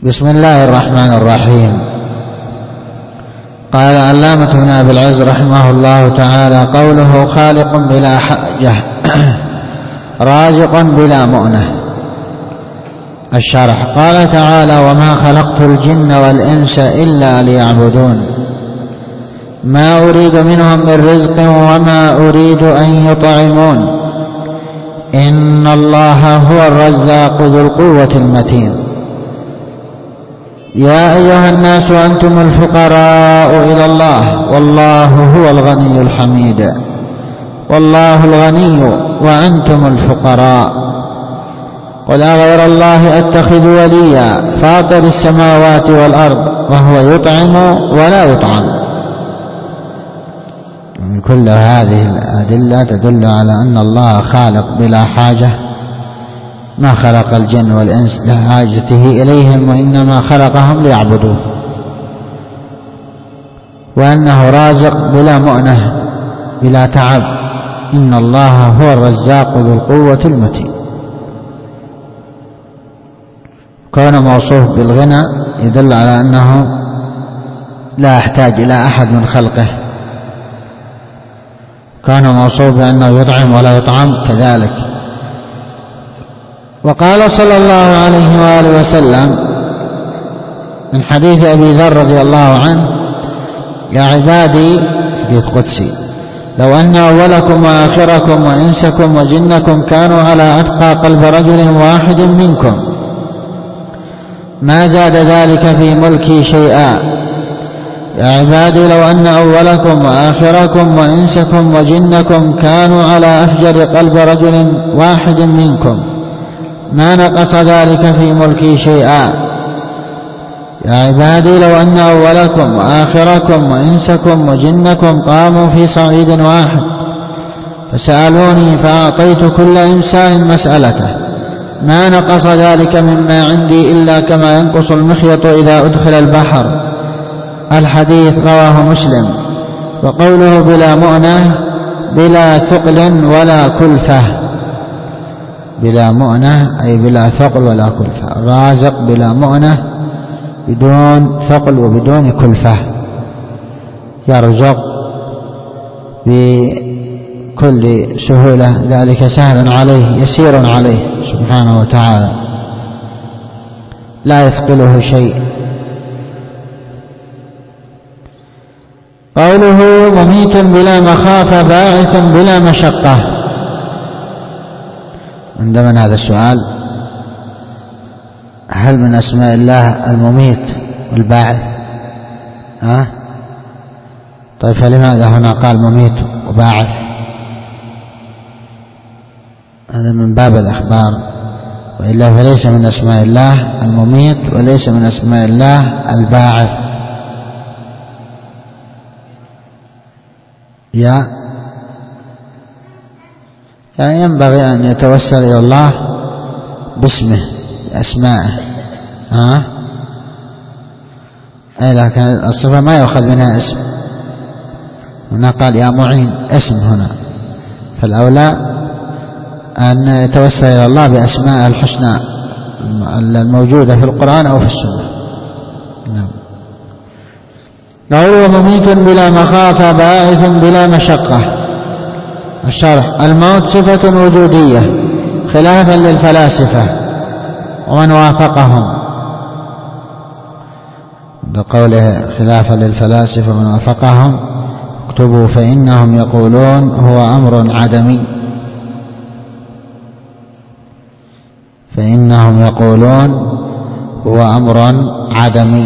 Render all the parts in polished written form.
بسم الله الرحمن الرحيم. قال علامة ابن أبي العز رحمه الله تعالى: قوله خالق بلا حاجة رازق بلا مؤنة. الشرح: قال تعالى: وما خلقت الجن والإنس إلا ليعبدون ما أريد منهم من رزق وما أريد أن يطعمون إن الله هو الرزاق ذو القوة المتين. يا أيها الناس أنتم الفقراء إلى الله والله هو الغني الحميد. والله الغني وأنتم الفقراء. قل أغير الله أتخذ وليا فاطر السماوات والأرض وهو يطعم ولا يطعم. كل هذه الأدلة تدل على أن الله خالق بلا حاجة، ما خلق الجن والإنس لحاجته إليهم وإنما خلقهم ليعبدوه، وأنه رازق بلا مؤنة بلا تعب. إن الله هو الرزاق ذو القوة المتين. كون موصوف بالغنى يدل على أنه لا يحتاج إلى أحد من خلقه. كان موصوف بأنه يطعم ولا يطعم كذلك. وقال صلى الله عليه وآله وسلم من حديث أبي ذر رضي الله عنه: يا عبادي، حديث قدسي، لو أن أولكم وآخركم وإنسكم وجنكم كانوا على أتقى قلب رجل واحد منكم ما زاد ذلك في ملكي شيئا. يا عبادي، لو أن أولكم وآخركم وإنسكم وجنكم كانوا على أفجر قلب رجل واحد منكم ما نقص ذلك في ملكي شيئا. يا عبادي، لو أن أولكم وآخركم وإنسكم وجنكم قاموا في صعيد واحد فسألوني فأعطيت كل إنسان مسألته ما نقص ذلك مما عندي إلا كما ينقص المخيط إذا أدخل البحر. الحديث رواه مسلم. وقوله بلا مؤنة بلا ثقل ولا كلفة. بلا مؤنة أي بلا ثقل ولا كلفة. رازق بلا مؤنة بدون ثقل وبدون كلفة، يرزق بكل سهولة، ذلك سهل عليه يسير عليه سبحانه وتعالى، لا يثقله شيء. قوله مميت بلا مخافة باعث بلا مشقة. عندما هذا السؤال: هل من أسماء الله المميت والباعث؟ طيب فلماذا هنا قال مميت وباعث؟ هذا من باب الأخبار، وإلا فليس من أسماء الله المميت وليس من أسماء الله الباعث. يعني ينبغي أن يتوسل إلى الله باسمه بأسمائه، لكن الصفة ما يؤخذ منها اسم. هنا قال يا معين اسم هنا، فالأولى أن يتوسل إلى الله بأسماء الحسنى الموجودة في القرآن أو في السنة. نعم. قوله مميت بلا مخافة باعث بلا مشقة. الشرح: الموت صفة وجودية خلافا للفلاسفة ومن وافقهم. بقوله خلافا للفلاسفة ومن وافقهم اكتبوا فإنهم يقولون هو أمر عدمي. فإنهم يقولون هو أمر عدمي.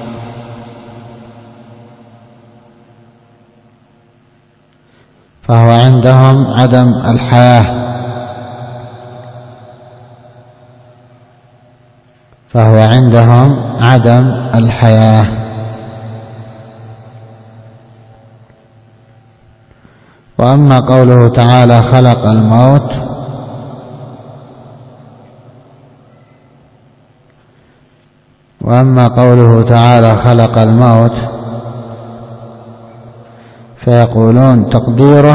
فهو عندهم عدم الحياة. فهو عندهم عدم الحياة. وأما قوله تعالى خلق الموت خلق الموت فيقولون تقديره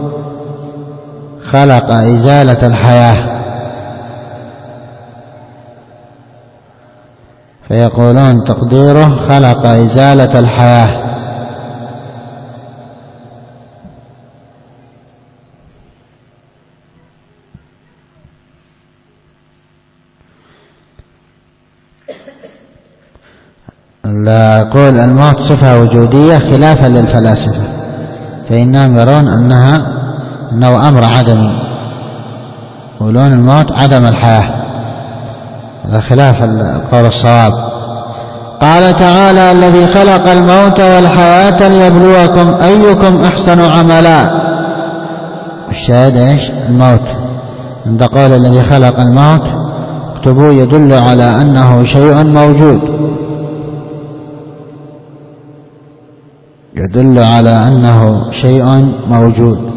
خلق إزالة الحياة، فيقولون تقديره خلق إزالة الحياة. يقول الموت صفة وجودية خلافا للفلاسفة، فإنهم يرون أنه أمر عدمي، يقولون الموت عدم الحياة، هذا خلاف القول الصواب. قال تعالى الذي خلق الموت والحياة ليبلوكم أيكم أحسن عملا. الشاهد إيش؟ الموت. عند قول الذي خلق الموت اكتبوا يدل على أنه شيء موجود، يدل على أنه شيء موجود.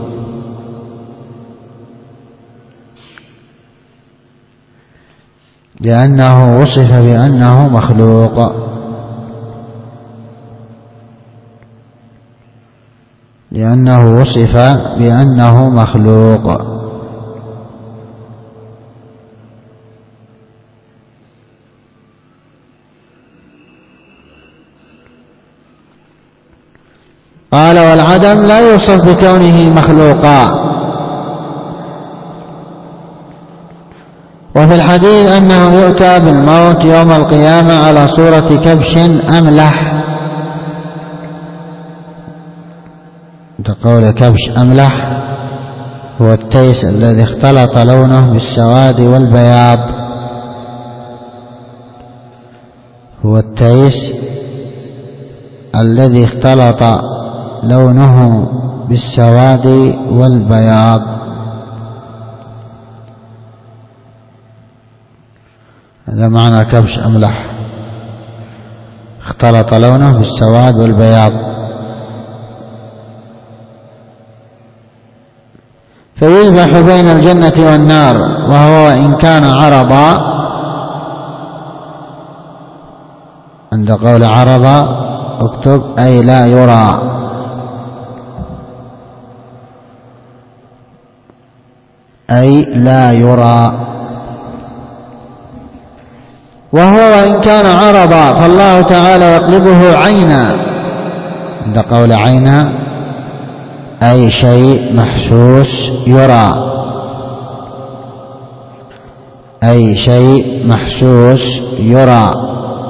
لأنه وصف بأنه مخلوق، لأنه وصف بأنه مخلوق. قال والعدم لا يوصف بكونه مخلوقا. وفي الحديث أنه يؤتى بالموت يوم القيامة على صورة كبش أملح، تقول كبش أملح هو التيس الذي اختلط لونه بالسواد والبياض، هو التيس الذي اختلط لونه بالسواد والبياض. هذا معنى كبش أملح، اختلط لونه بالسواد والبياض. فيذبح بين الجنة والنار، وهو إن كان عرضا، عند قول عرضا اكتب أي لا يرى، أي لا يرى. وهو وإن كان عرضا فالله تعالى يقلبه عينا، عند قول عينا أي شيء محسوس يرى، أي شيء محسوس يرى.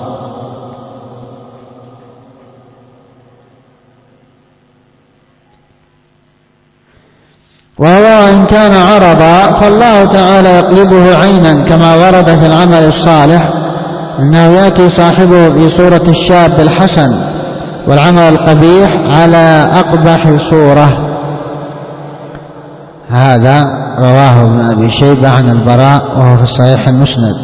وهو وإن كان عرضا فالله تعالى يقلبه عينا، كما ورد في العمل الصالح أنه يأتي صاحبه في صورة الشاب الحسن والعمل القبيح على أقبح صورة. هذا رواه ابن أبي شيبة عن البراء وهو في الصحيح المسند.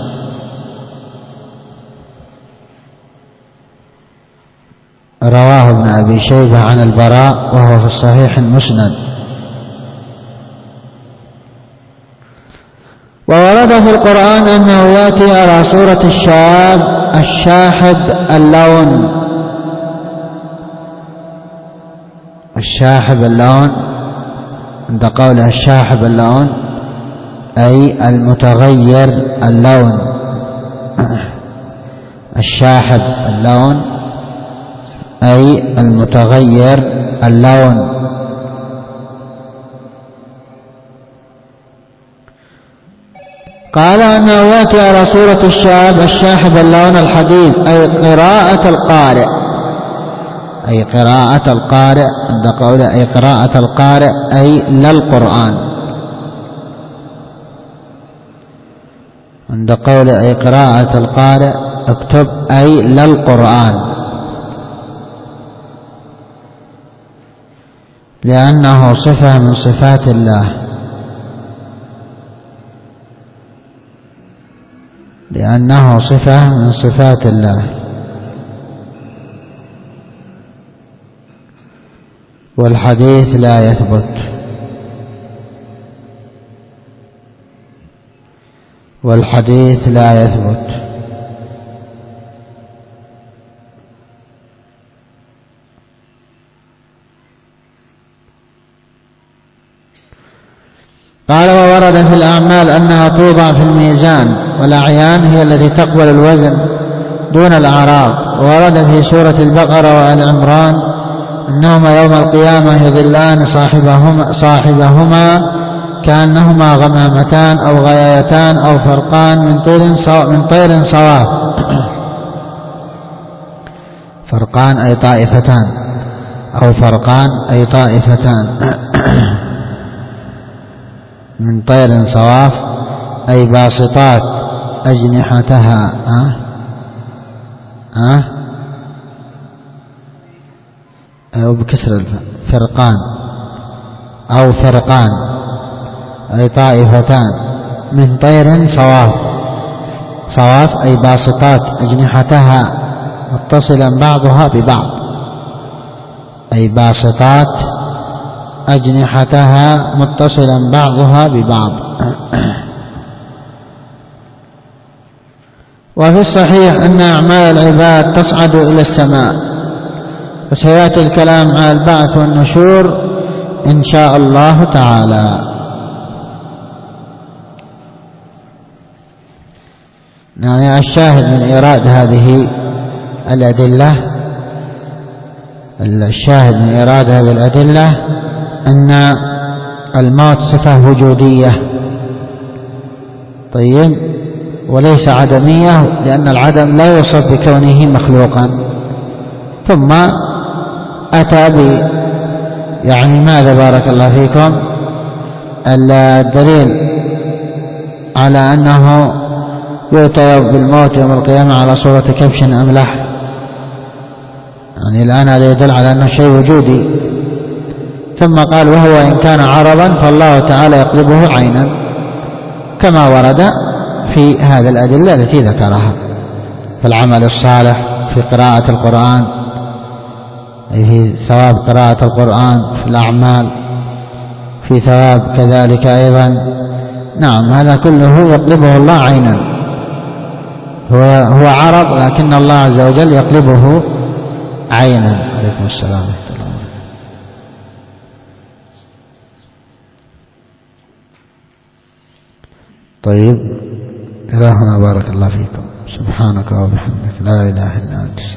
رواه ابن أبي شيبة عن البراء وهو في الصحيح المسند. وورد في القرآن أنه يأتي على صورة الشاب الشاحب اللون، الشاحب اللون، عند قوله الشاحب اللون أي المتغير اللون، الشاحب اللون أي المتغير اللون. قال أنه يأتي على صورة الشاب الشاحب اللون الحديث أي قراءة القارئ، أي قراءة القارئ، عند قوله أي قراءة القارئ أي للقرآن، عند قوله أي قراءة القارئ اكتب أي للقرآن، لأنه صفة من صفات الله، لأنه صفة من صفات الله. والحديث لا يثبت، والحديث لا يثبت. قال وورد في الأعمال أنها توضع في الميزان، والأعيان هي التي تقبل الوزن دون الأعراب. ورد في سورة البقرة وآل عمران أنهما يوم القيامة يظلان صاحبهما كأنهما غمامتان أو غيايتان أو فرقان من طير صواف. فرقان أي طائفتان، أو فرقان أي طائفتان من طير صواف أي باسطات أجنحتها. أو بكسر الفاء فرقان أو فرقان أي طائفتان من طير صواف. صواف أي باسطات أجنحتها متصلا بعضها ببعض، أي باسطات أجنحتها متصلا بعضها ببعض. وفي الصحيح أن أعمال العباد تصعد إلى السماء، وسيأتي الكلام على البعث والنشور إن شاء الله تعالى. يعني الشاهد من إيراد هذه الأدلة، الشاهد من إيراد هذه الأدلة أن الموت صفة وجودية، طيب، وليس عدمية، لأن العدم لا يوصف بكونه مخلوقا. ثم أتى يعني ماذا بارك الله فيكم الدليل على أنه يؤتى بالموت يوم القيامة على صورة كبش أملح. يعني الآن هذا يدل على أنه شيء وجودي. ثم قال وهو إن كان عرضا فالله تعالى يقلبه عينا، كما ورد في هذه الأدلة التي ذكرها. في العمل الصالح، في قراءة القرآن، أي في ثواب قراءة القرآن، في الأعمال، في ثواب كذلك أيضا. نعم، هذا كله يقلبه الله عينا، هو عرض، لكن الله عز وجل يقلبه عينا. عليكم السلام ورحمة الله. طيب، إلهنا بارك الله فيكم، سبحانك وبحمدك، لا إله إلا أنت.